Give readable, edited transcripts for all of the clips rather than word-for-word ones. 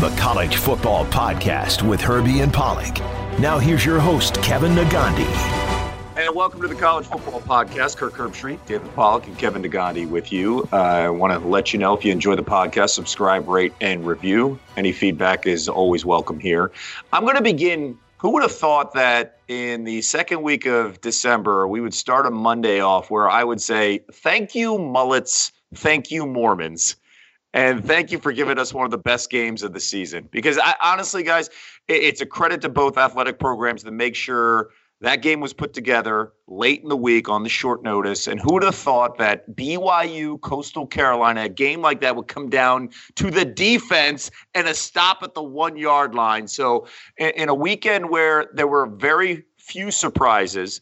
the College Football Podcast with Herbie and Pollack. Now here's your host, Kevin Negandhi. And welcome to the College Football Podcast. Kirk Herbstreit, David Pollack, and Kevin Negandhi with you. I want to let you know, if you enjoy the podcast, subscribe, rate, and review. Any feedback is always welcome here. I'm going to begin. Who would have thought that in the second week of December, we would start a Monday off where I would say, thank you, mullets, thank you, Mormons, and thank you for giving us one of the best games of the season. Because honestly, guys, it's a credit to both athletic programs to make sure that game was put together late in the week on the short notice. And who would have thought that BYU, Coastal Carolina, a game like that would come down to the defense and a stop at the 1 yard line. So in a weekend where there were very few surprises,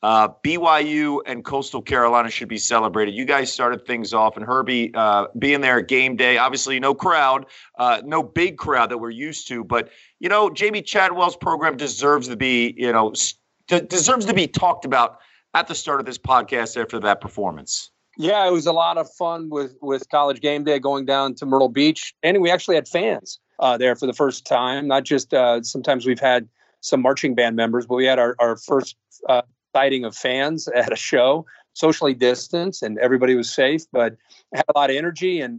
BYU and Coastal Carolina should be celebrated. You guys started things off, and Herbie being there at game day, obviously no crowd, no big crowd that we're used to. But, you know, Jamie Chadwell's program deserves to be, deserves to be talked about at the start of this podcast after that performance. Yeah, it was a lot of fun with College Game Day going down to Myrtle Beach. And we actually had fans there for the first time. Not just sometimes we've had some marching band members, but we had our first sighting of fans at a show, socially distanced, and everybody was safe, but had a lot of energy. And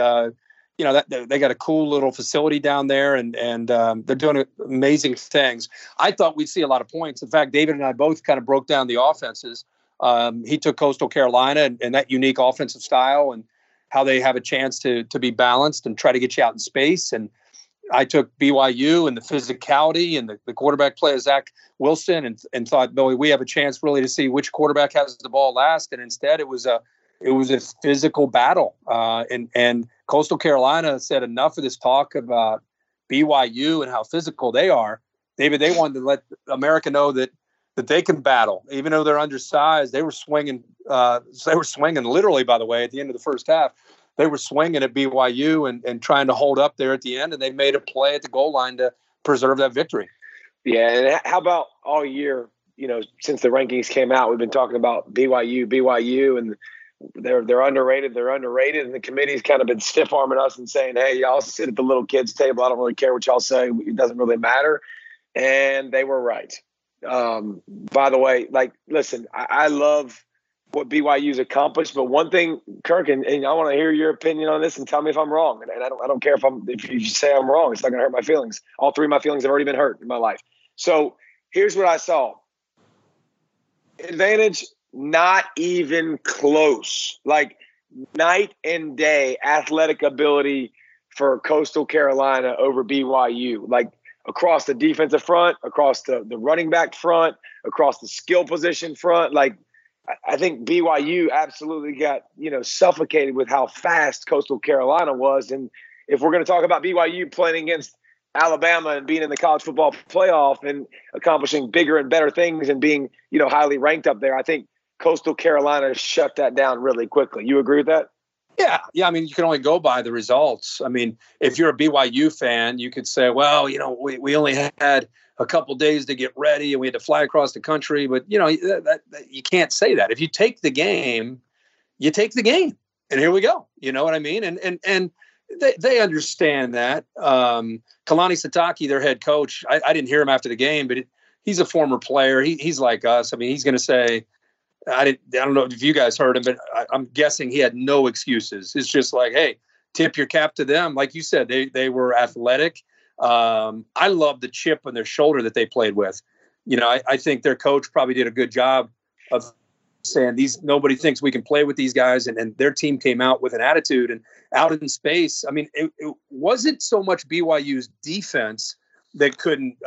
that they got a cool little facility down there, and they're doing amazing things. I thought we'd see a lot of points. In fact, David and I both kind of broke down the offenses. He took Coastal Carolina and that unique offensive style and how they have a chance to be balanced and try to get you out in space. And I took BYU and the physicality and the quarterback play of Zach Wilson and thought, boy, we have a chance really to see which quarterback has the ball last. And instead, it was a physical battle. And Coastal Carolina said enough of this talk about BYU and how physical they are. David, they wanted to let America know that they can battle, even though they're undersized. They were swinging. They were swinging literally, by the way, at the end of the first half. They were swinging at BYU and trying to hold up there at the end, and they made a play at the goal line to preserve that victory. Yeah, and how about all year, since the rankings came out, we've been talking about BYU, and they're underrated, and the committee's kind of been stiff-arming us and saying, hey, y'all sit at the little kids' table. I don't really care what y'all say. It doesn't really matter. And they were right. By the way, listen, I love what BYU's accomplished, but one thing, Kirk, and I want to hear your opinion on this and tell me if I'm wrong. And I don't care if you say I'm wrong. It's not going to hurt my feelings. All three of my feelings have already been hurt in my life. So here's what I saw. Advantage, not even close. Like night and day athletic ability for Coastal Carolina over BYU. Like across the defensive front, across the running back front, across the skill position front. Like I think BYU absolutely got, suffocated with how fast Coastal Carolina was. And if we're going to talk about BYU playing against Alabama and being in the college football playoff and accomplishing bigger and better things and being, highly ranked up there, I think Coastal Carolina shut that down really quickly. You agree with that? Yeah. I mean, you can only go by the results. I mean, if you're a BYU fan, you could say, well, we only had a couple days to get ready and we had to fly across the country. But, that you can't say that. If you take the game, you take the game. And here we go. You know what I mean? And they understand that. Kalani Sitake, their head coach, I didn't hear him after the game, but he's a former player. He's like us. I mean, he's going to say, I don't know if you guys heard him, but I'm guessing he had no excuses. It's just like, hey, tip your cap to them. Like you said, they were athletic. I love the chip on their shoulder that they played with. I think their coach probably did a good job of saying nobody thinks we can play with these guys. And their team came out with an attitude and out in space. I mean, it wasn't so much BYU's defense that couldn't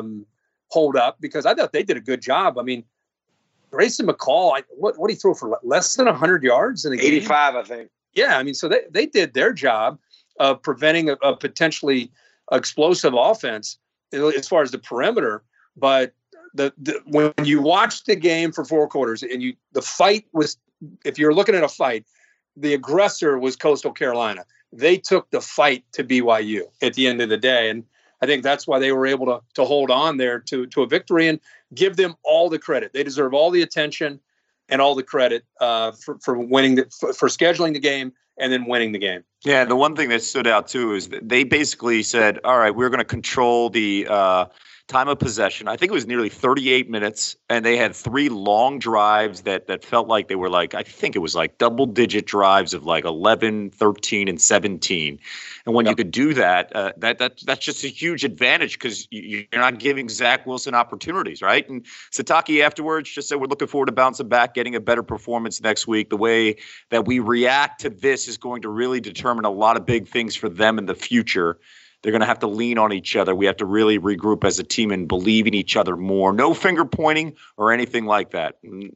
hold up, because I thought they did a good job. I mean, Grayson McCall, what did he throw for less than 100 yards in the game? 85, I think. Yeah, I mean, so they did their job of preventing a potentially explosive offense as far as the perimeter. But when you watch the game for four quarters and the fight was, if you're looking at a fight, the aggressor was Coastal Carolina. They took the fight to BYU at the end of the day. And I think that's why they were able to hold on there to a victory, and give them all the credit. They deserve all the attention and all the credit for winning, for scheduling the game and then winning the game. Yeah, the one thing that stood out too is that they basically said, all right, we're going to control the time of possession. I think it was nearly 38 minutes, and they had 3 long drives that felt like they were like, I think it was like double-digit drives of like 11, 13, and 17. And when you could do that, that's just a huge advantage because you're not giving Zach Wilson opportunities, right? And Sataki afterwards just said, we're looking forward to bouncing back, getting a better performance next week. The way that we react to this is going to really determine a lot of big things for them in the future. They're going to have to lean on each other. We have to really regroup as a team and believe in each other more. No finger pointing or anything like that.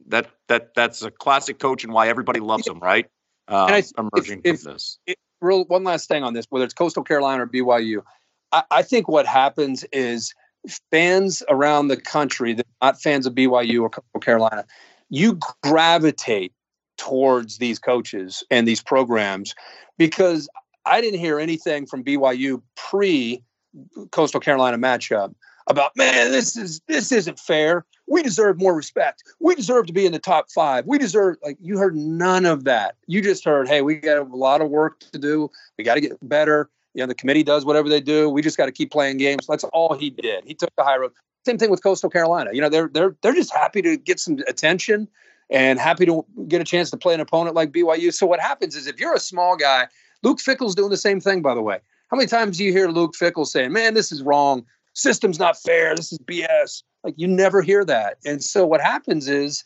That's a classic coach and why everybody loves him, right? Emerging from this. One last thing on this, whether it's Coastal Carolina or BYU, I think what happens is fans around the country that are not fans of BYU or Coastal Carolina, you gravitate towards these coaches and these programs because I didn't hear anything from BYU pre-Coastal Carolina matchup about, man, this isn't fair. We deserve more respect. We deserve to be in the top 5. We deserve, you heard none of that. You just heard, hey, we got a lot of work to do. We got to get better. The committee does whatever they do. We just got to keep playing games. That's all he did. He took the high road. Same thing with Coastal Carolina. They're just happy to get some attention and happy to get a chance to play an opponent like BYU. So what happens is if you're a small guy, Luke Fickell's doing the same thing, by the way. How many times do you hear Luke Fickell saying, man, this is wrong. System's not fair. This is BS. You never hear that. And so what happens is,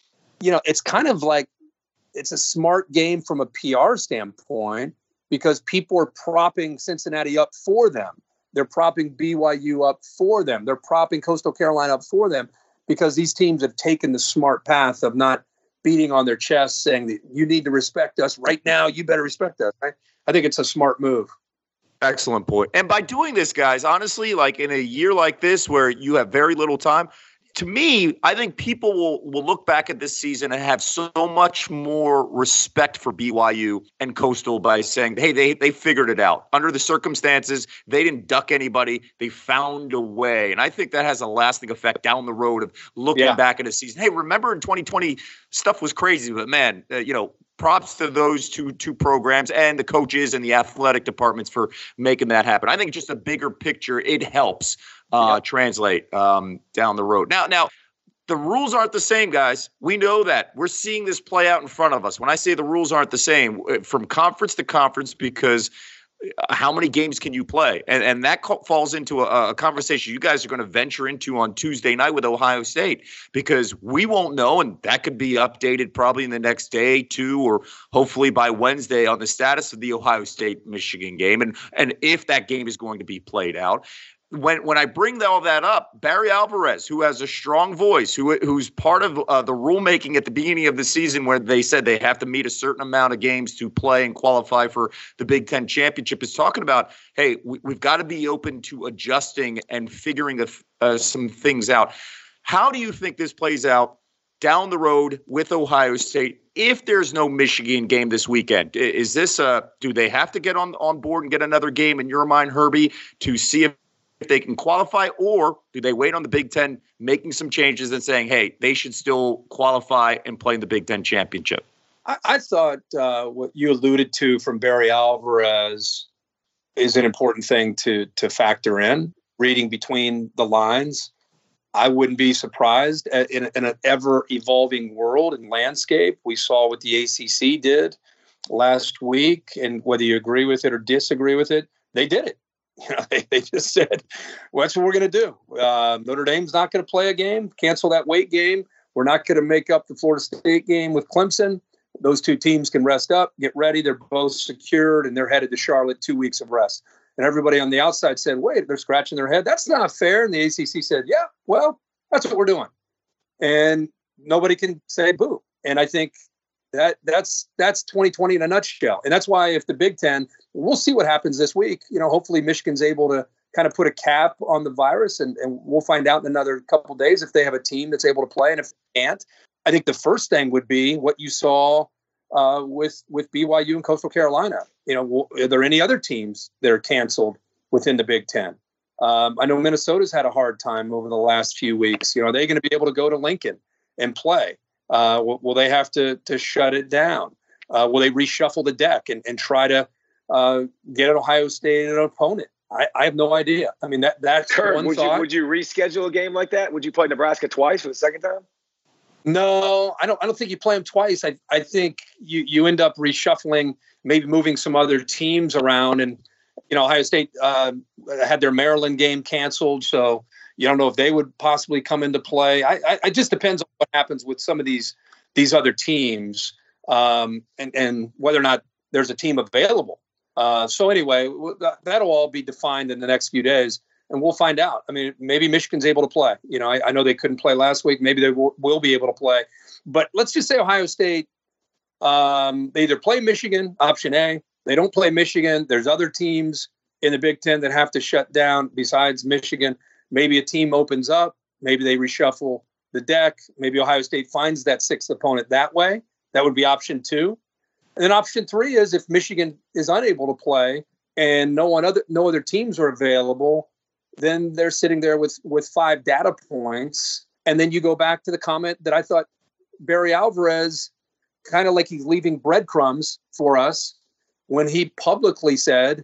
it's kind of like it's a smart game from a PR standpoint because people are propping Cincinnati up for them. They're propping BYU up for them. They're propping Coastal Carolina up for them because these teams have taken the smart path of not beating on their chests saying that you need to respect us right now. You better respect us. Right? I think it's a smart move. Excellent point. And by doing this, guys, honestly, in a year like this where you have very little time, to me, I think people will look back at this season and have so much more respect for BYU and Coastal by saying, hey, they figured it out. Under the circumstances, they didn't duck anybody. They found a way. And I think that has a lasting effect down the road of looking back at a season. Hey, remember in 2020, stuff was crazy, but man, props to those two programs and the coaches and the athletic departments for making that happen. I think just a bigger picture, it helps translate down the road. Now, the rules aren't the same, guys. We know that. We're seeing this play out in front of us. When I say the rules aren't the same, from conference to conference, because how many games can you play? And that falls into a conversation you guys are going to venture into on Tuesday night with Ohio State, because we won't know, and that could be updated probably in the next day, 2, or hopefully by Wednesday on the status of the Ohio State-Michigan game and if that game is going to be played out. When I bring all that up, Barry Alvarez, who has a strong voice, who's part of the rulemaking at the beginning of the season where they said they have to meet a certain amount of games to play and qualify for the Big Ten championship, is talking about, hey, we've got to be open to adjusting and figuring some things out. How do you think this plays out down the road with Ohio State if there's no Michigan game this weekend? Is this do they have to get on board and get another game in your mind, Herbie, to see if they can qualify, or do they wait on the Big Ten making some changes and saying, hey, they should still qualify and play in the Big Ten championship? I thought what you alluded to from Barry Alvarez is an important thing to factor in, reading between the lines. I wouldn't be surprised in an ever-evolving world and landscape. We saw what the ACC did last week, and whether you agree with it or disagree with it, they did it. They just said, well, that's what we're going to do. Notre Dame's not going to play a game, cancel that weight game. We're not going to make up the Florida State game with Clemson. Those 2 teams can rest up, get ready. They're both secured, and they're headed to Charlotte, 2 weeks of rest. And everybody on the outside said, wait, they're scratching their head. That's not fair. And the ACC said, yeah, well, that's what we're doing. And nobody can say boo. And I think that's 2020 in a nutshell. And that's why if the Big Ten, we'll see what happens this week. Hopefully Michigan's able to kind of put a cap on the virus, and we'll find out in another couple of days if they have a team that's able to play. And if they can't, I think the first thing would be what you saw with BYU and Coastal Carolina. Are there any other teams that are canceled within the Big Ten? I know Minnesota's had a hard time over the last few weeks. Are they going to be able to go to Lincoln and play? Will they have to shut it down? Will they reshuffle the deck and try to get an Ohio State an opponent. I have no idea. I mean, that's Kurt, one thought. Would you reschedule a game like that? Would you play Nebraska twice for the second time? No, I don't think you play them twice. I think you end up reshuffling, maybe moving some other teams around. And, Ohio State had their Maryland game canceled, so you don't know if they would possibly come into play. It just depends on what happens with some of these other teams, and whether or not there's a team available. So anyway, that'll all be defined in the next few days, and we'll find out. I mean, maybe Michigan's able to play. I know they couldn't play last week. Maybe they will be able to play. But let's just say Ohio State, they either play Michigan, option A. They don't play Michigan. There's other teams in the Big Ten that have to shut down besides Michigan. Maybe a team opens up. Maybe they reshuffle the deck. Maybe Ohio State finds that sixth opponent that way. That would be option 2. And then option 3 is if Michigan is unable to play and no other teams are available, then they're sitting there with 5 data points. And then you go back to the comment that I thought Barry Alvarez, kind of like he's leaving breadcrumbs for us when he publicly said,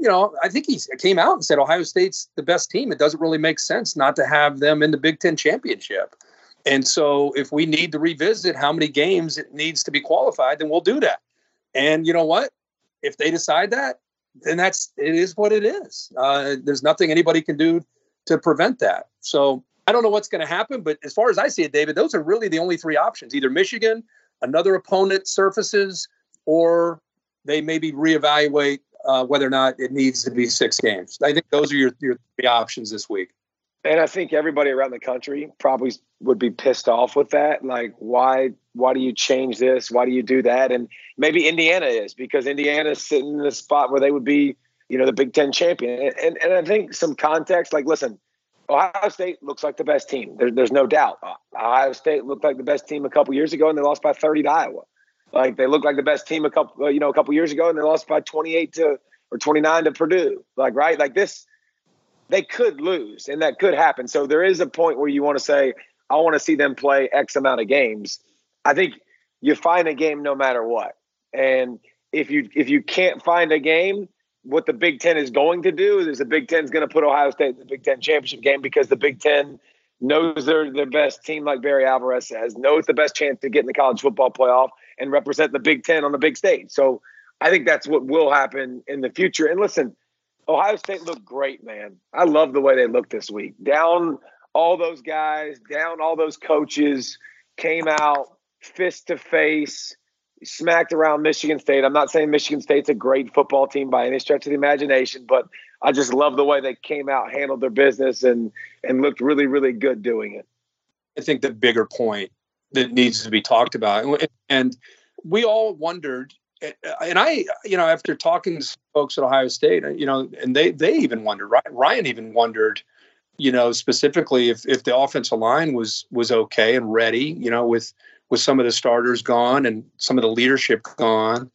I think he came out and said Ohio State's the best team. It doesn't really make sense not to have them in the Big Ten championship. And so if we need to revisit how many games it needs to be qualified, then we'll do that. And you know what? If they decide that, then it is what it is. There's nothing anybody can do to prevent that. So I don't know what's going to happen, but as far as I see it, David, those are really the only 3 options. Either Michigan, another opponent surfaces, or they maybe reevaluate whether or not it needs to be 6 games. I think those are your 3 options this week. And I think everybody around the country probably would be pissed off with that. Like, why do you change this? Why do you do that? And maybe Indiana is, because Indiana is sitting in the spot where they would be, the Big Ten champion. And I think some context, like, listen, Ohio State looks like the best team. There's no doubt. Ohio State looked like the best team a couple years ago, and they lost by 30 to Iowa. Like, they looked like the best team a couple years ago, and they lost by 28 or 29 to Purdue. Like, right? Like this. They could lose, and that could happen. So there is a point where you want to say, I want to see them play X amount of games. I think you find a game no matter what. And if you can't find a game, what the Big Ten is going to do is the Big Ten is going to put Ohio State in the Big Ten championship game, because the Big Ten knows they're the best team, like Barry Alvarez says, knows the best chance to get in the college football playoff and represent the Big Ten on the big stage. So I think that's what will happen in the future. And listen, Ohio State looked great, man. I love the way they looked this week. Down all those guys, down all those coaches, came out fist to face, smacked around Michigan State. I'm not saying Michigan State's a great football team by any stretch of the imagination, but I just love the way they came out, handled their business, and looked really, really good doing it. I think the bigger point that needs to be talked about, and we all wondered, and I, after talking to folks at Ohio State, and they even wondered, Ryan even wondered, specifically if the offensive line was okay and ready, with some of the starters gone and some of the leadership gone.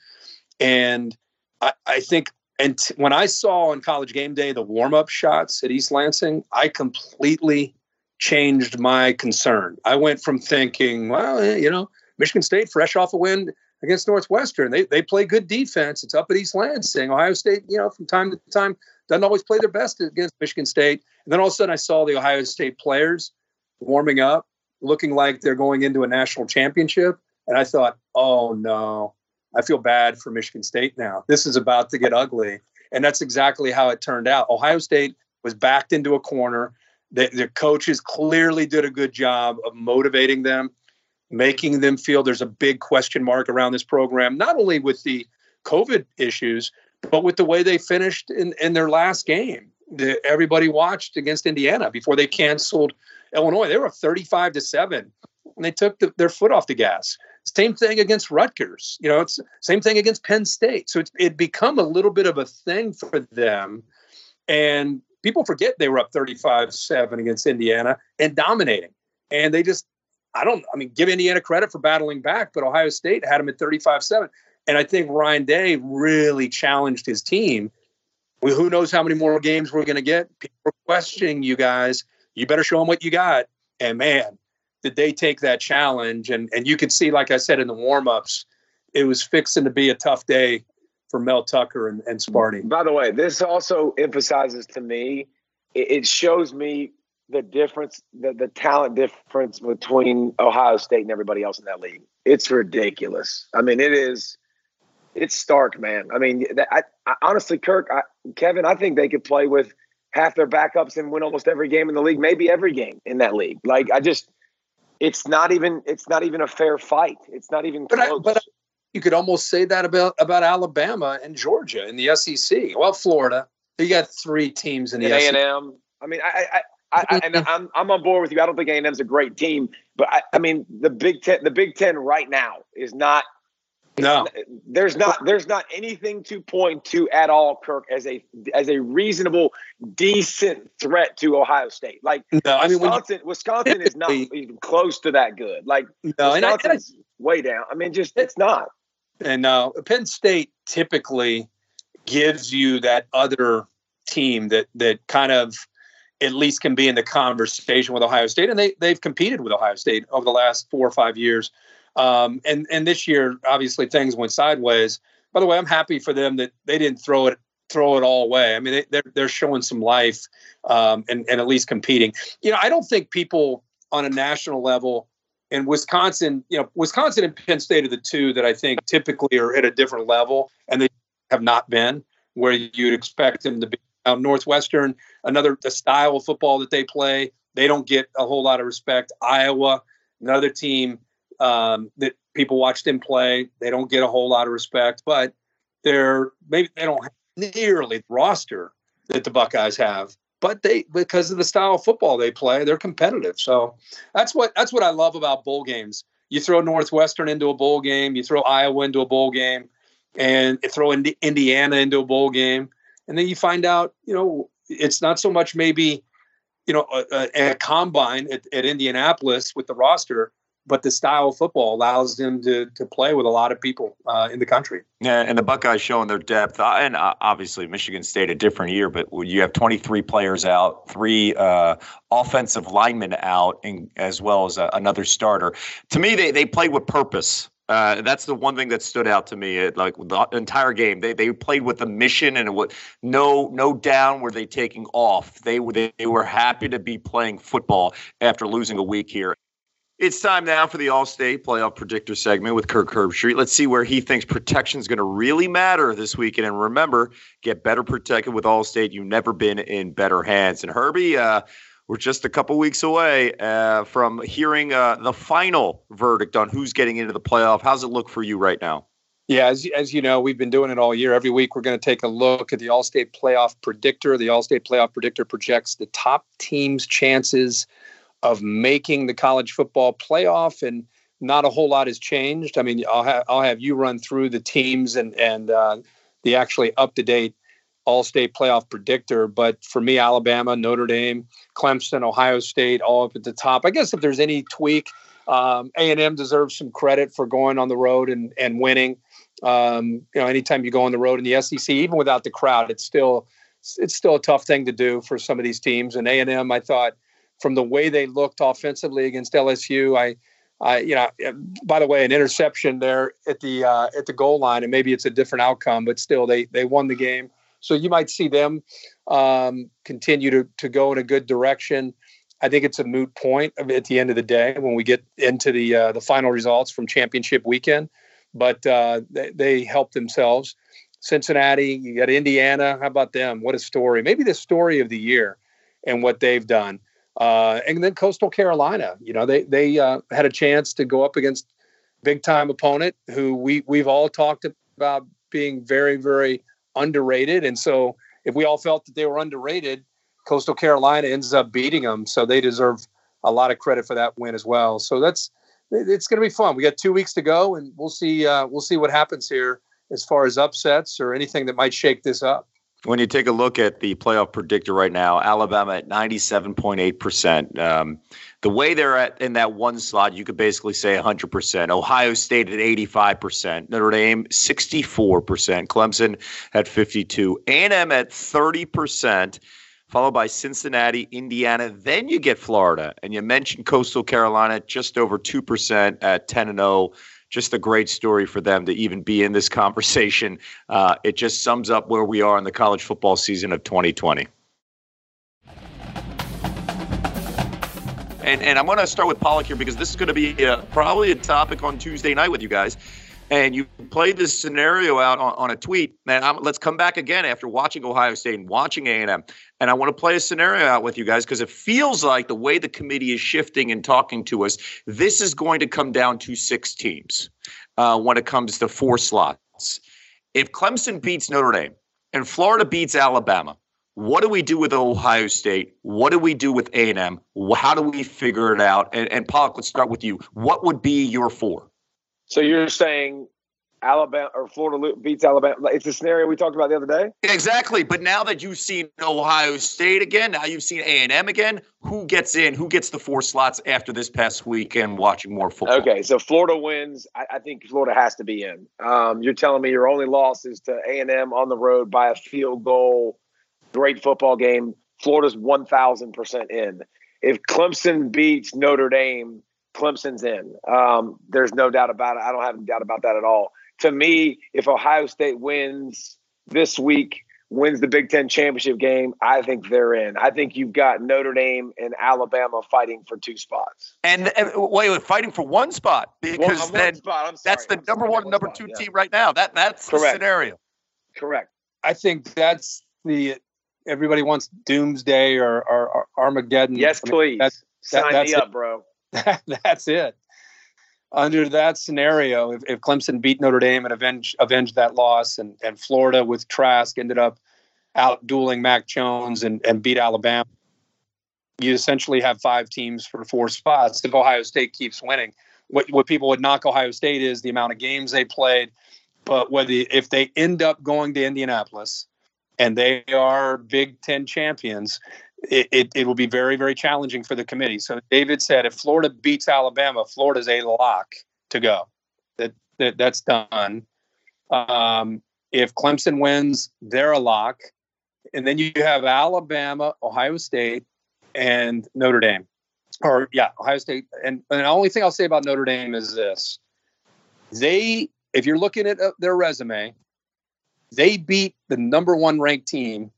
And I think, and when I saw on College Game Day the warm-up shots at East Lansing, I completely changed my concern. I went from thinking, well, Michigan State fresh off a win against Northwestern. They play good defense. It's up at East Lansing. Ohio State, from time to time, doesn't always play their best against Michigan State. And then all of a sudden I saw the Ohio State players warming up, looking like they're going into a national championship. And I thought, oh no, I feel bad for Michigan State now. This is about to get ugly. And that's exactly how it turned out. Ohio State was backed into a corner. The coaches clearly did a good job of motivating them, making them feel there's a big question mark around this program, not only with the COVID issues, but with the way they finished in their last game that everybody watched against Indiana before they canceled Illinois. They were up 35-7, and they took their foot off the gas. Same thing against Rutgers. It's same thing against Penn State. So it become a little bit of a thing for them. And people forget they were up 35-7 against Indiana and dominating. And they just, give Indiana credit for battling back, but Ohio State had them at 35-7. And I think Ryan Day really challenged his team. Who knows how many more games we're going to get? People are questioning you guys. You better show them what you got. And man, did they take that challenge. And you could see, like I said, in the warm-ups, it was fixing to be a tough day for Mel Tucker and Sparty. By the way, this also emphasizes to me, it shows me the difference, the talent difference between Ohio State and everybody else in that league. It's ridiculous. I mean, it's stark, man. I mean, I honestly, Kevin, I think they could play with half their backups and win almost every game in the league, maybe every game in that league. Like, it's not even a fair fight. It's not even close. But you could almost say that about Alabama and Georgia in the SEC. Well, Florida, you got 3 teams in the SEC. A&M. I mean, I'm on board with you. I don't think A&M's a great team, but I mean, the Big Ten right now is not. No, there's not anything to point to at all, Kirk, as a reasonable, decent threat to Ohio State. Like, no, I mean, Wisconsin is not even close to that good. Like, no, Wisconsin's way down. I mean, it's not. And Penn State typically gives you that other team that kind of at least can be in the conversation with Ohio State, and they've competed with Ohio State over the last 4 or 5 years. And this year, obviously, things went sideways. By the way, I'm happy for them that they didn't throw it all away. I mean, they're showing some life and at least competing. You know, I don't think people on a national level in Wisconsin, Wisconsin and Penn State are the two that I think typically are at a different level, and they have not been where you'd expect them to be. Now, Northwestern, the style of football that they play, they don't get a whole lot of respect. Iowa, another team that people watch them play, they don't get a whole lot of respect, but maybe they don't have nearly the roster that the Buckeyes have, but because of the style of football they play, they're competitive. So that's what I love about bowl games. You throw Northwestern into a bowl game, you throw Iowa into a bowl game, and you throw Indiana into a bowl game, and then you find out, it's not so much maybe, a combine at Indianapolis with the roster, but the style of football allows them to play with a lot of people in the country. Yeah, and the Buckeyes showing their depth. And obviously Michigan State a different year, but you have 23 players out, 3 offensive linemen out, and as well as another starter. To me, they played with purpose. That's the one thing that stood out to me. Like the entire game, they played with a mission, and no down were they taking off. They were happy to be playing football after losing a week here. It's time now for the All-State Playoff Predictor segment with Kirk Herbstreit. Let's see where he thinks protection is going to really matter this weekend. And remember, get better protected with All-State. You've never been in better hands. And Herbie, we're just a couple weeks away from hearing the final verdict on who's getting into the playoff. How's it look for you right now? Yeah, as you know, we've been doing it all year. Every week we're going to take a look at the All-State Playoff Predictor. The All-State Playoff Predictor projects the top teams' chances of making the college football playoff, and not a whole lot has changed. I mean, I'll have you run through the teams and the actually up-to-date All-State Playoff Predictor. But for me, Alabama, Notre Dame, Clemson, Ohio State, all up at the top. I guess if there's any tweak, A&M deserves some credit for going on the road and winning. Anytime you go on the road in the SEC, even without the crowd, it's still a tough thing to do for some of these teams. And A&M, I thought, from the way they looked offensively against LSU, by the way, an interception there at the goal line, and maybe it's a different outcome, but still they won the game. So you might see them continue to go in a good direction. I think it's a moot point at the end of the day when we get into the final results from championship weekend, but they helped themselves. Cincinnati, you got Indiana. How about them? What a story. Maybe the story of the year and what they've done. And then Coastal Carolina, they had a chance to go up against big time opponent who we've all talked about being very, very underrated. And so if we all felt that they were underrated, Coastal Carolina ends up beating them. So they deserve a lot of credit for that win as well. So it's going to be fun. We got 2 weeks to go, and we'll see what happens here as far as upsets or anything that might shake this up. When you take a look at the playoff predictor right now, Alabama at 97.8%. The way they're at in that one slot, you could basically say 100%. Ohio State at 85%. Notre Dame 64%. Clemson at 52%. A&M at 30%. Followed by Cincinnati, Indiana. Then you get Florida. And you mentioned Coastal Carolina, just over 2% at 10-0. just a great story for them to even be in this conversation. It just sums up where we are in the college football season of 2020. And I'm going to start with Pollack here because this is going to be probably a topic on Tuesday night with you guys. And you played this scenario out on a tweet. And let's come back again after watching Ohio State and watching A&M. And I want to play a scenario out with you guys because it feels like the way the committee is shifting and talking to us, this is going to come down to 6 teams when it comes to 4 slots. If Clemson beats Notre Dame and Florida beats Alabama, what do we do with Ohio State? What do we do with A&M? How do we figure it out? And Pollack, let's start with you. What would be your 4? So you're saying Alabama or Florida beats Alabama? It's the scenario we talked about the other day? Exactly. But now that you've seen Ohio State again, now you've seen A&M again, who gets in? Who gets the 4 slots after this past weekend watching more football? Okay, so Florida wins. I think Florida has to be in. You're telling me your only loss is to A&M on the road by a field goal. Great football game. Florida's 1,000% in. If Clemson beats Notre Dame, Clemson's in. There's no doubt about it. I don't have a doubt about that at all. To me, if Ohio State wins this week, wins the Big Ten championship game, I think they're in. I think you've got Notre Dame and Alabama fighting for 2 spots. And wait, fighting for 1 spot because that's the number 1 and number 2 team right now. That's the scenario. Correct. I think that's everybody wants doomsday or Armageddon. Yes, please. Sign me up, bro. That's it. Under that scenario, if Clemson beat Notre Dame and avenge that loss, and Florida with Trask ended up out dueling Mac Jones and beat Alabama, you essentially have 5 teams for 4 spots. If Ohio State keeps winning, what people would knock Ohio State is the amount of games they played. But if they end up going to Indianapolis and they are Big Ten champions, it will be very, very challenging for the committee. So David said if Florida beats Alabama, Florida's a lock to go. That's done. If Clemson wins, they're a lock. And then you have Alabama, Ohio State, and Notre Dame. Ohio State. And the only thing I'll say about Notre Dame is this. If you're looking at their resume, they beat the number 1 ranked team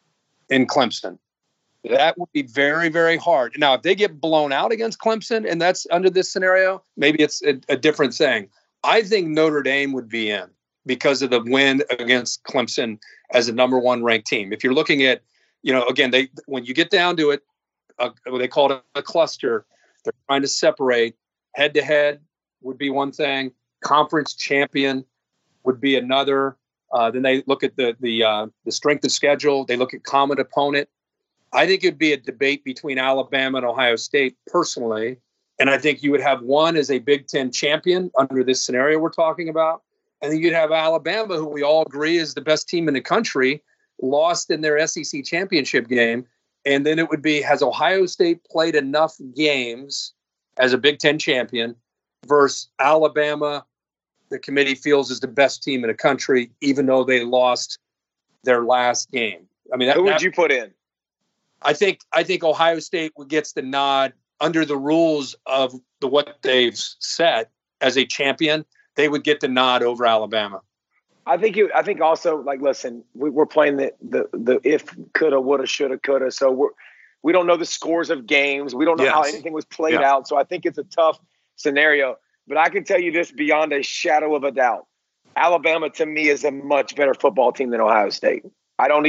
in Clemson. That would be very, very hard. Now, if they get blown out against Clemson, and that's under this scenario, maybe it's a different thing. I think Notre Dame would be in because of the win against Clemson as a number 1 ranked team. If you're looking at, again, when you get down to it, they call it a cluster. They're trying to separate. Head-to-head would be one thing. Conference champion would be another. Then they look at the strength of schedule. They look at common opponent. I think it'd be a debate between Alabama and Ohio State personally. And I think you would have one as a Big Ten champion under this scenario we're talking about. And then you'd have Alabama, who we all agree is the best team in the country, lost in their SEC championship game. And then it would be, has Ohio State played enough games as a Big Ten champion versus Alabama, the committee feels is the best team in the country, even though they lost their last game. I mean, who would you put in? I think Ohio State gets the nod under the rules of what they've set as a champion. They would get the nod over Alabama. I think also, like, listen, we're playing the if, coulda, woulda, shoulda, coulda. So we don't know the scores of games. We don't know how anything was played out. So I think it's a tough scenario. But I can tell you this beyond a shadow of a doubt. Alabama, to me, is a much better football team than Ohio State. I don't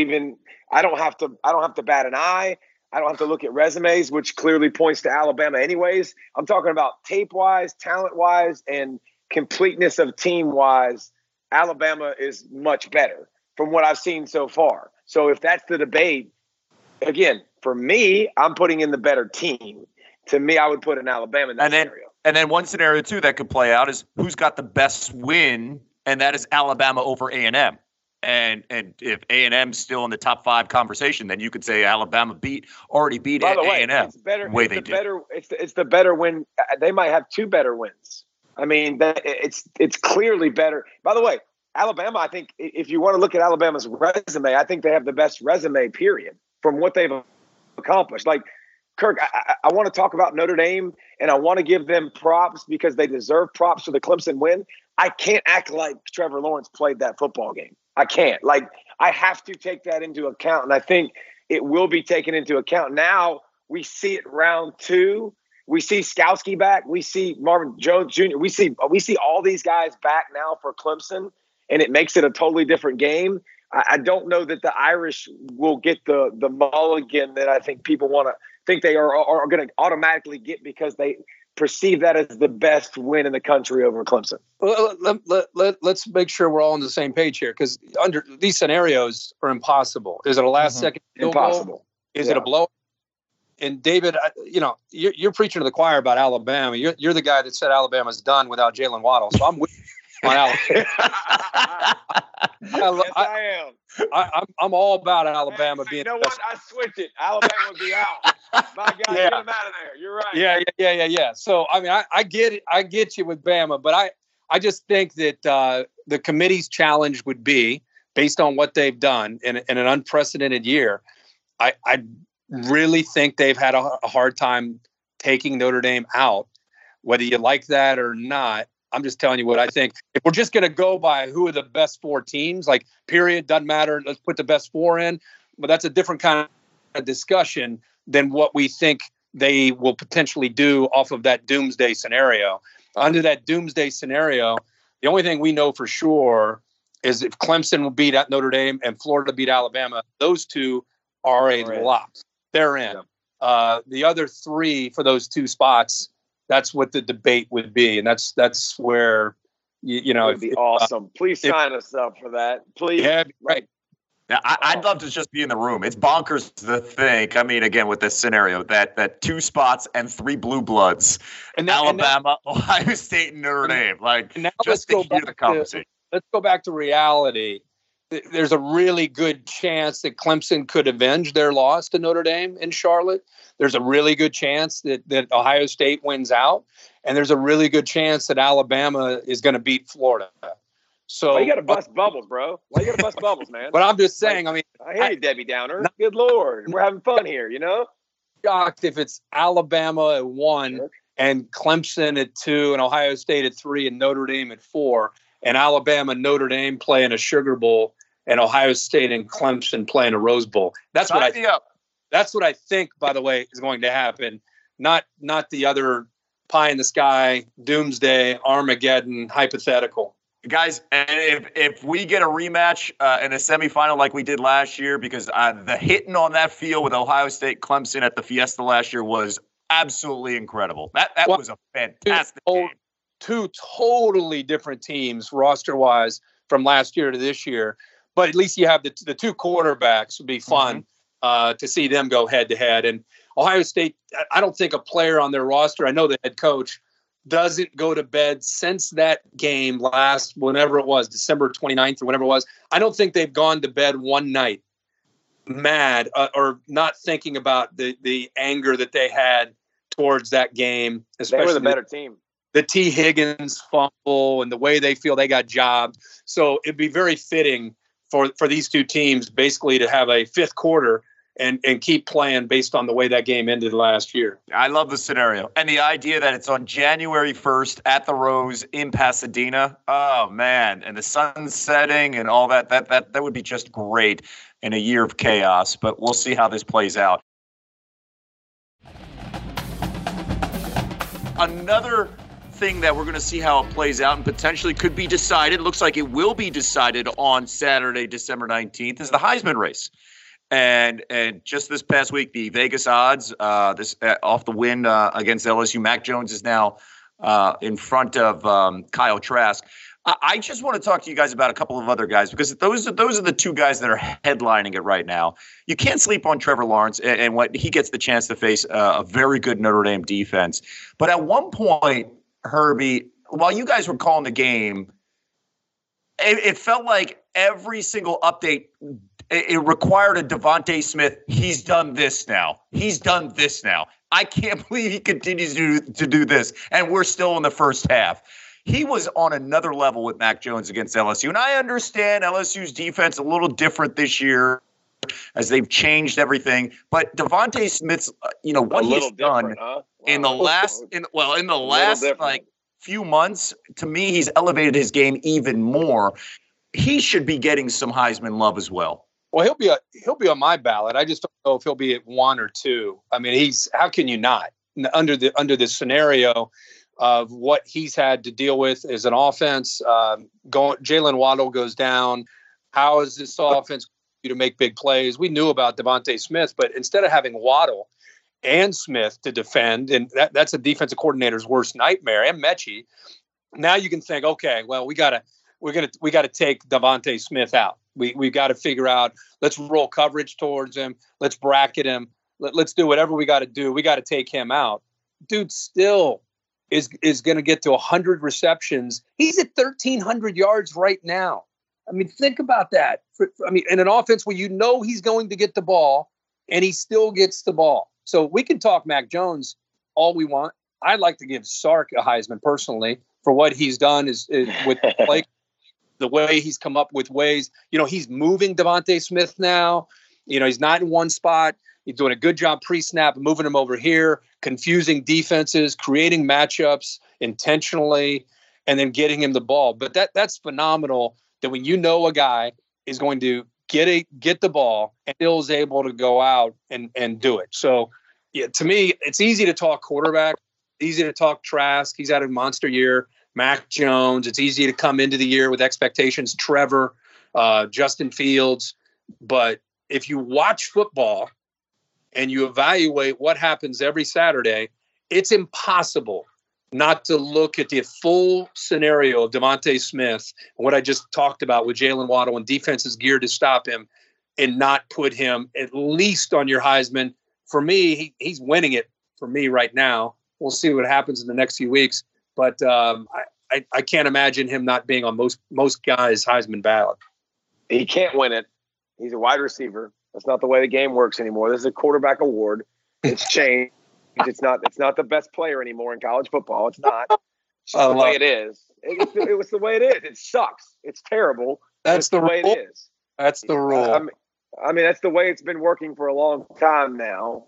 have to bat an eye. I don't have to look at resumes, which clearly points to Alabama anyways. I'm talking about tape-wise, talent-wise, and completeness of team-wise. Alabama is much better from what I've seen so far. So if that's the debate, again, for me, I'm putting in the better team. To me, I would put in Alabama in that scenario. And then one scenario, too, that could play out is who's got the best win, and that is Alabama over A&M. And if A&M's still in the top 5 conversation, then you could say Alabama already beat A&M. It's the better win. They might have 2 better wins. I mean, it's clearly better. By the way, Alabama, I think if you want to look at Alabama's resume, I think they have the best resume, period, from what they've accomplished. Like, Kirk, I want to talk about Notre Dame, and I want to give them props because they deserve props for the Clemson win. I can't act like Trevor Lawrence played that football game. I can't. Like, I have to take that into account, and I think it will be taken into account. Now we see it round 2. We see Skowski back. We see Marvin Jones Jr. We see all these guys back now for Clemson, and it makes it a totally different game. I don't know that the Irish will get the mulligan that I think people want to think they are going to automatically get because they perceive that as the best win in the country over Clemson. Let's make sure we're all on the same page here, because under these scenarios are impossible. Is it a last second field Impossible. goal? Is it a blow? And David, you're preaching to the choir about Alabama. You're the guy that said Alabama's done without Jalen Waddle. So I'm with you on Alabama. I am. I'm all about Alabama being. You know what? I switched it. Alabama would be out. My God, get him out of there. You're right. Yeah. So I mean, I get it. I get you with Bama, but I just think that the committee's challenge would be, based on what they've done in an unprecedented year, I really think they've had a hard time taking Notre Dame out. Whether you like that or not, I'm just telling you what I think. If we're just going to go by who are the best 4 teams, like, period, doesn't matter, let's put the best 4 in. But that's a different kind of discussion than what we think they will potentially do off of that doomsday scenario. Under that doomsday scenario, the only thing we know for sure is if Clemson will beat at Notre Dame and Florida beat Alabama, those 2 are a lock. They're in. Yeah. The other 3 for those 2 spots, that's what the debate would be. And that's where, you know. It would be awesome. Please sign us up for that. Please. Yeah, right. Now, I'd love to just be in the room. It's bonkers to think. I mean, again, with this scenario, that 2 spots and 3 blue bloods, and Alabama, Ohio State, and Notre Dame. Like, just to hear the conversation. Let's go back to reality. There's a really good chance that Clemson could avenge their loss to Notre Dame in Charlotte. There's a really good chance that Ohio State wins out. And there's a really good chance that Alabama is going to beat Florida. So you got to bust bubbles, bro. Why you got to bust bubbles, man? But I'm just saying, I hear you, Debbie Downer. Good Lord. We're having fun here, you know? Shocked if it's Alabama at 1 and Clemson at 2 and Ohio State at 3 and Notre Dame at 4 and Alabama and Notre Dame playing a Sugar Bowl and Ohio State and Clemson playing a Rose Bowl. That's what I think, by the way, is going to happen. Not the other pie in the sky, doomsday, Armageddon, hypothetical. Guys, and if we get a rematch in a semifinal like we did last year, because the hitting on that field with Ohio State Clemson at the Fiesta last year was absolutely incredible. That was a fantastic game. 2 totally different teams roster-wise from last year to this year. But at least you have the 2 quarterbacks. Would be fun to see them go head-to-head. And Ohio State, I don't think a player on their roster, I know the head coach, doesn't go to bed since that game whenever it was, December 29th or whenever it was. I don't think they've gone to bed one night mad or not thinking about the anger that they had towards that game. Especially they were the better team. The T. Higgins fumble and the way they feel they got jobbed. So it'd be very fitting for these 2 teams basically to have a 5th quarter and keep playing based on the way that game ended last year. I love the scenario. And the idea that it's on January 1st at the Rose in Pasadena. Oh, man. And the sun setting and all that would be just great in a year of chaos. But we'll see how this plays out. Another thing that we're going to see how it plays out and potentially could be decided, looks like it will be decided on Saturday, December 19th, is the Heisman race. And just this past week, the Vegas odds, off the win against LSU, Mac Jones is now in front of Kyle Trask. I just want to talk to you guys about a couple of other guys because those are the 2 guys that are headlining it right now. You can't sleep on Trevor Lawrence and what he gets the chance to face a very good Notre Dame defense. But at one point, Herbie, while you guys were calling the game, it felt like every single update, it required a Devontae Smith. He's done this now. He's done this now. I can't believe he continues to do this. And we're still in the first half. He was on another level with Mac Jones against LSU. And I understand LSU's defense a little different this year. as they've changed everything. But Devontae Smith's, what he's done in the last few months, to me, he's elevated his game even more. He should be getting some Heisman love as well. Well, he'll be on my ballot. I just don't know if he'll be at 1 or 2. I mean, how can you not under this scenario of what he's had to deal with as an offense? Jalen Waddle goes down. How is this offense to make big plays? We knew about Devontae Smith, but instead of having Waddle and Smith to defend, and that's a defensive coordinator's worst nightmare, and Mechie, now you can think, okay, well, we got to take Devontae Smith out. We got to figure out, let's roll coverage towards him. Let's bracket him. Let's do whatever we got to do. We got to take him out. Dude still is going to get to 100 receptions. He's at 1,300 yards right now. I mean, think about that. In an offense where he's going to get the ball, and he still gets the ball. So we can talk Mac Jones all we want. I'd like to give Sark a Heisman personally for what he's done is with the play. The way he's come up with ways, he's moving Devontae Smith now. He's not in one spot. He's doing a good job pre-snap, moving him over here, confusing defenses, creating matchups intentionally, and then getting him the ball. But that's phenomenal that when a guy is going to get the ball and still is able to go out and do it. So, yeah, to me, it's easy to talk quarterback, easy to talk Trask. He's had a monster year. Mac Jones. It's easy to come into the year with expectations. Trevor, Justin Fields. But if you watch football and you evaluate what happens every Saturday, it's impossible not to look at the full scenario of Devontae Smith, what I just talked about with Jalen Waddle, and defenses geared to stop him and not put him at least on your Heisman. For me, he's winning it for me right now. We'll see what happens in the next few weeks. But I can't imagine him not being on most guys' Heisman ballot. He can't win it. He's a wide receiver. That's not the way the game works anymore. This is a quarterback award. It's changed. It's not the best player anymore in college football. It's not. It's the way it is. It was the way it is. It sucks. It's terrible. That's the way it is. That's the rule. I mean, that's the way it's been working for a long time now.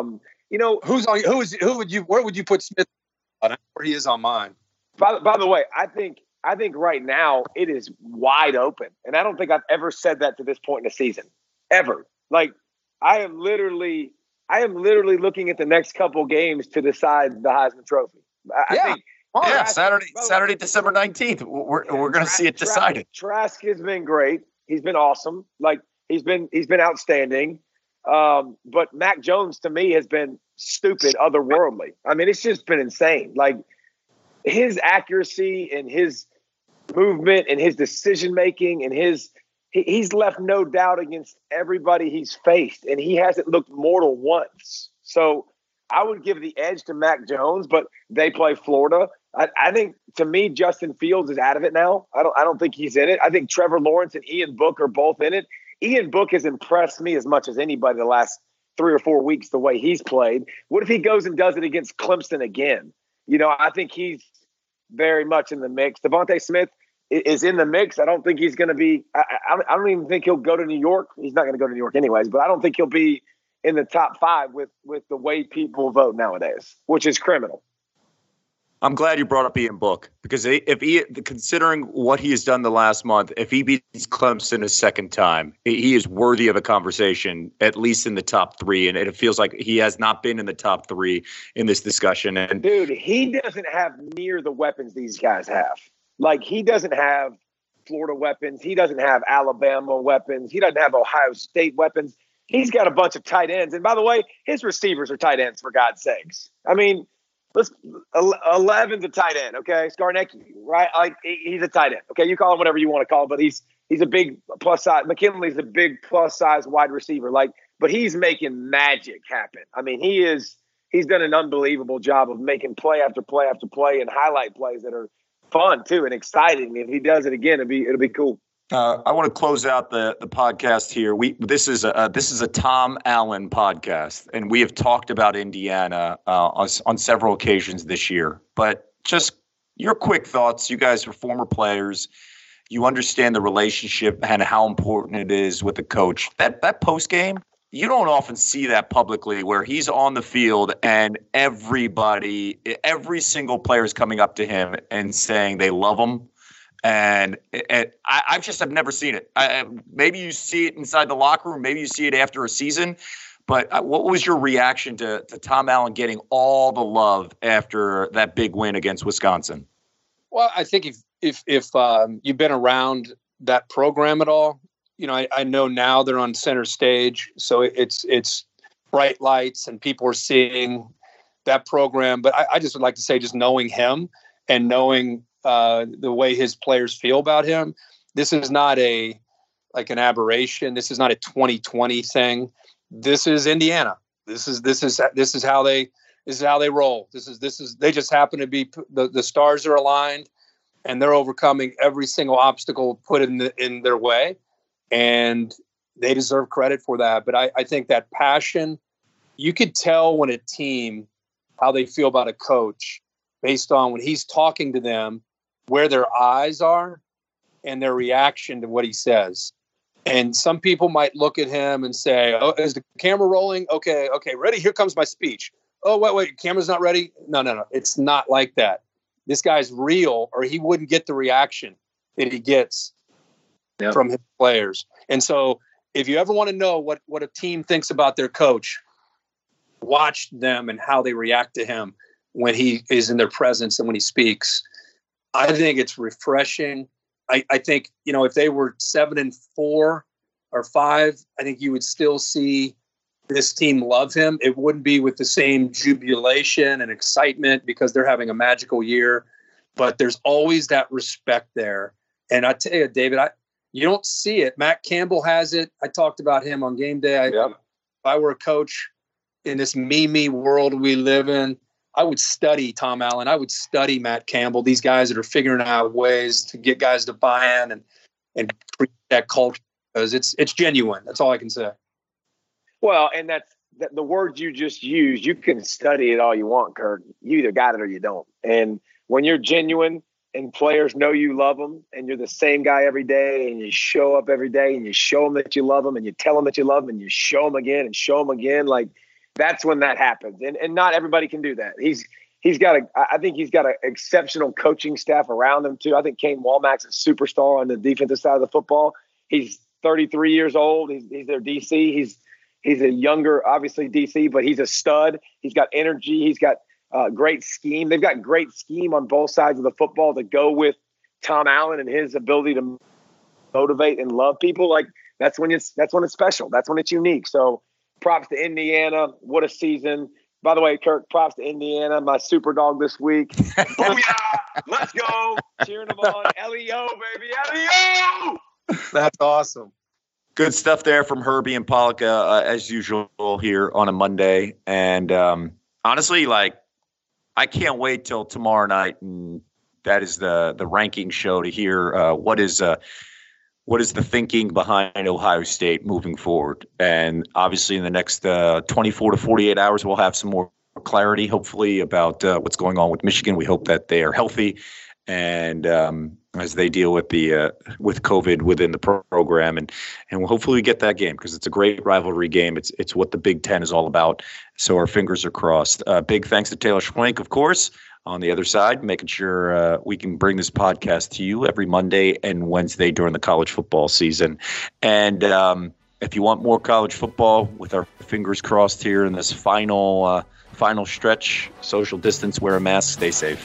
Where would you put Smith? Where he is on mine. By the way, I think right now it is wide open, and I don't think I've ever said that to this point in the season, ever. Like, I am literally looking at the next couple games to decide the Heisman Trophy. I think Saturday, December 19th. We're going to see it decided. Trask has been great. He's been awesome. Like, he's been outstanding. But Mac Jones to me has been stupid, otherworldly. I mean, it's just been insane. Like, his accuracy and his movement and his decision making and he's left no doubt against everybody he's faced, and he hasn't looked mortal once. So I would give the edge to Mac Jones, but they play Florida. I think, to me, Justin Fields is out of it now. I don't think he's in it. I think Trevor Lawrence and Ian Book are both in it. Ian Book has impressed me as much as anybody the last 3 or 4 weeks, the way he's played. What if he goes and does it against Clemson again? I think he's very much in the mix. Devontae Smith is in the mix. I don't think he's going to be – I don't even think he'll go to New York. He's not going to go to New York anyways, but I don't think he'll be in the top 5 with the way people vote nowadays, which is criminal. I'm glad you brought up Ian Book, because considering what he has done the last month, if he beats Clemson a second time, he is worthy of a conversation, at least in the top 3. And it feels like he has not been in the top 3 in this discussion. And dude, he doesn't have near the weapons these guys have. Like, he doesn't have Florida weapons. He doesn't have Alabama weapons. He doesn't have Ohio State weapons. He's got a bunch of tight ends. And by the way, his receivers are tight ends, for God's sakes. I mean, 11's a tight end, okay? Skarnecki, right? Like, he's a tight end, okay? You call him whatever you want to call him, but he's a big plus size. McKinley's a big plus size wide receiver, but he's making magic happen. I mean, he's done an unbelievable job of making play after play after play and highlight plays that are fun too and exciting. If he does it again, it'll be cool. I want to close out the podcast here. This is a Tom Allen podcast, and we have talked about Indiana on several occasions this year. But just your quick thoughts. You guys are former players. you understand the relationship and how important it is with the coach. That post game, you don't often see that publicly, where he's on the field and every single player is coming up to him and saying they love him. And I've never seen it. Maybe you see it inside the locker room. Maybe you see it after a season. But what was your reaction to Tom Allen getting all the love after that big win against Wisconsin? Well, I think if you've been around that program at all, I know now they're on center stage, so it's bright lights and people are seeing that program. But I just would like to say, just knowing him and knowing the way his players feel about him, this is not an aberration. This is not a 2020 thing. This is Indiana. This is how they roll. They just happen to be the stars are aligned, and they're overcoming every single obstacle put in their way, and they deserve credit for that. But I think that passion, you could tell when a team how they feel about a coach based on when he's talking to them, where their eyes are, and their reaction to what he says. And some people might look at him and say, "Oh, is the camera rolling? Okay, ready? Here comes my speech. Oh, wait, camera's not ready." No. It's not like that. This guy's real, or he wouldn't get the reaction that he gets from his players. And so if you ever want to know what a team thinks about their coach, watch them and how they react to him when he is in their presence and when he speaks. I think it's refreshing. I think, if they were 7-4 or 5, I think you would still see this team love him. It wouldn't be with the same jubilation and excitement because they're having a magical year, but there's always that respect there. And I tell you, David, you don't see it. Matt Campbell has it. I talked about him on game day. If I were a coach in this me world we live in, I would study Tom Allen. I would study Matt Campbell, these guys that are figuring out ways to get guys to buy in and create that culture, because it's genuine. That's all I can say. Well, and that's the words you just used. You can study it all you want, Kirk. You either got it or you don't. And when you're genuine and players know you love them and you're the same guy every day and you show up every day and you show them that you love them and you tell them that you love them and you show them again and show them again, like, that's when that happens. And not everybody can do that. I think he's got an exceptional coaching staff around him too. I think Kane Walmack's a superstar on the defensive side of the football. He's 33 years old. He's their DC. He's a younger, obviously, DC, but he's a stud. He's got energy. He's got great scheme. They've got great scheme on both sides of the football to go with Tom Allen and his ability to motivate and love people. Like, that's when it's special. That's when it's unique. So props to Indiana. What a season. By the way, Kirk, props to Indiana, my super dog this week. Booyah! Let's go. Cheering them on. LEO, baby. LEO! That's awesome. Good stuff there from Herbie and Pollock, as usual, here on a Monday. And honestly, I can't wait till tomorrow night. And that is the ranking show to hear what is the thinking behind Ohio State moving forward. And obviously in the next 24 to 48 hours, we'll have some more clarity, hopefully, about what's going on with Michigan. We hope that they are healthy and as they deal with with COVID within the program. And we'll hopefully get that game because it's a great rivalry game. It's what the Big Ten is all about. So our fingers are crossed. Big thanks to Taylor Schwenk, of course, on the other side, making sure we can bring this podcast to you every Monday and Wednesday during the college football season. And if you want more college football, with our fingers crossed here in this final stretch, social distance, wear a mask, stay safe.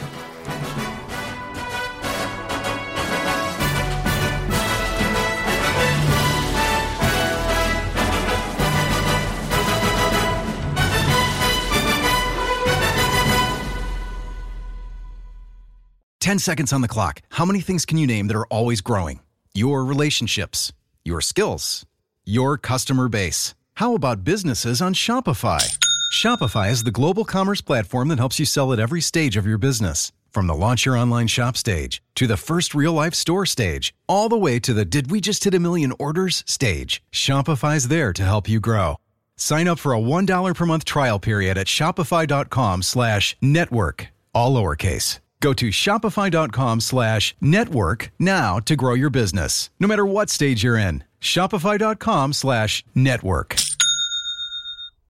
"10 seconds on the clock. How many things can you name that are always growing? Your relationships, your skills, your customer base. How about businesses on Shopify? Shopify is the global commerce platform that helps you sell at every stage of your business. From the launch your online shop stage to the first real-life store stage, all the way to the did we just hit a million orders stage. Shopify's there to help you grow. Sign up for a $1 per month trial period at shopify.com/network, all lowercase. Go to shopify.com/network now to grow your business, no matter what stage you're in. Shopify.com/network.